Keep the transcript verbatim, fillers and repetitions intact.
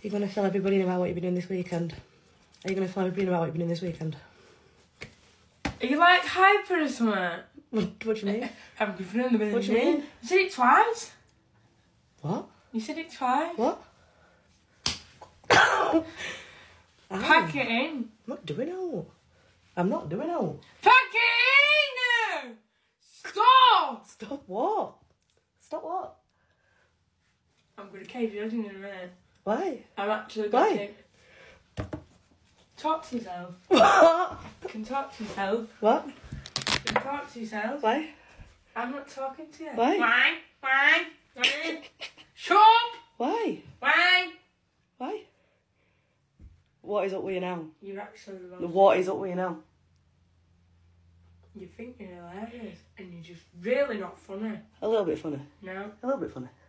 You're going to fill everybody in about what you've been doing this weekend. Are you going to fill everybody in about what you've been doing this weekend? Are you like hyper or something? What, what do you mean? I'm confused a bit. What do you mean? You said it twice. What? You said it twice. What? Pack it in. I'm not doing it. I'm not doing it. Pack it in! Stop! Stop what? Stop what? I'm going to cave you in a minute. Why? I'm actually going Why? to... Talk to yourself. What? You can talk to yourself. What? You can talk to yourself. Why? I'm not talking to you. Why? Why? Why? Why? Shut up! Why? Why? Why? What is up with you now? You're actually wrong. What is up with you now? You think you're hilarious and you're just really not funny. A little bit funny. No. A little bit funny.